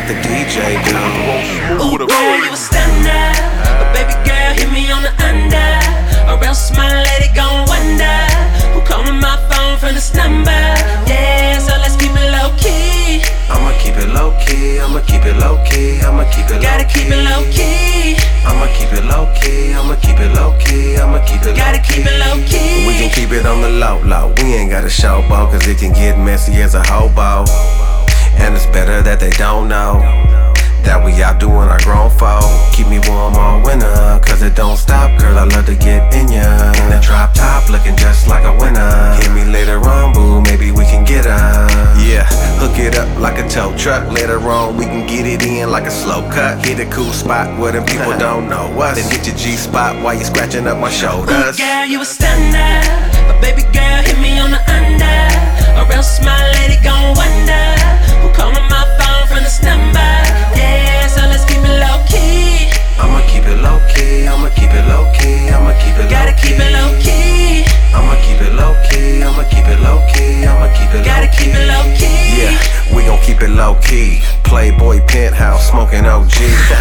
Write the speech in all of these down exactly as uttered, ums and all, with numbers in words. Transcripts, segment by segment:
the D J do. Ooh, girl, you a stunner, but baby girl, hit me on the under, or else my lady gon' wonder who calling my phone from this number. Yeah, so let's keep it low key. I'ma keep it low key. I'ma keep it low key. I'ma keep it low key. Gotta keep it low key. I'ma keep it low key. I'ma keep it low key. I'ma keep it low key. Gotta keep it low key. We can keep it on the low low. We ain't gotta showboat, cause it can get messy as a hobo. And it's better that they don't know that we out doing our grown folk. Keep me warm all winter, cause it don't stop, girl, I love to get in ya. In the drop top, looking just like a winner. Hit me later on, boo, maybe we can get her. Yeah, hook it up like a tow truck. Later on, we can get it in like a slow cut. Hit a cool spot where them people don't know us. Then hit your G-spot while you scratching up my shoulders. Ooh, girl, you a stunner, but baby girl, hit me on the under, or else my lady gon' wonder who calling my phone from this number. Yeah, so let's keep it low key. I'ma keep it low key. I'ma keep it low key. I'ma keep it low key. Gotta keep it low key. I'ma keep it low key. I'ma keep it low key. I'ma keep it low key. Gotta keep it low key. Yeah, we gon' keep it low key. Playboy penthouse, smoking O G.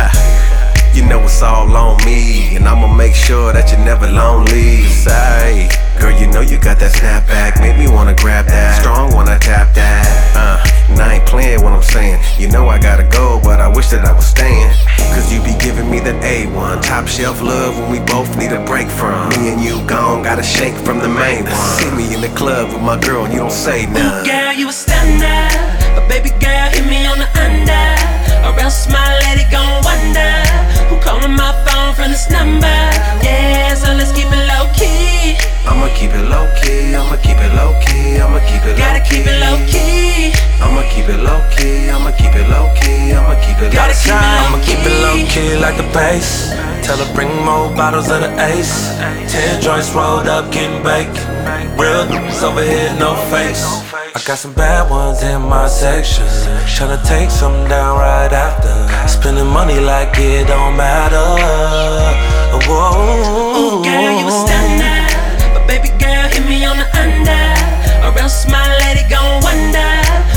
You know it's all on me, and I'ma make sure that you're never lonely. Say, girl, you know you got that snapback, make me wanna grab that. Strong when I tap that. Uh, and I ain't playing what I'm saying. You know I gotta go, but I wish that I was staying. Cause you be giving me that A one, top shelf love when we both need a break from. Me and you gone, gotta shake from the main one. See me in the club with my girl and you don't say none. Ooh, girl, you a stunner, but baby girl, hit me on the under, or else my lady gon' wonder who calling my phone from this number. Yeah, so let's keep it low key. I'ma keep it low key. I'ma keep it low key. I'ma keep it low key. Gotta keep it low key. I'ma keep it low key. I'ma keep it low key. I'ma keep it low Gotta key. keep it low I'ma keep it low key. key like the bass. Tell her bring more bottles of the Ace. Ten joints rolled up, getting baked. Real niggas over here, no face. I got some bad ones in my section. Tryna take some down right after. Spending money like it don't matter. Whoa. Ooh, girl, you a stunner, but baby girl, hit me on the under, or else my lady gon' wonder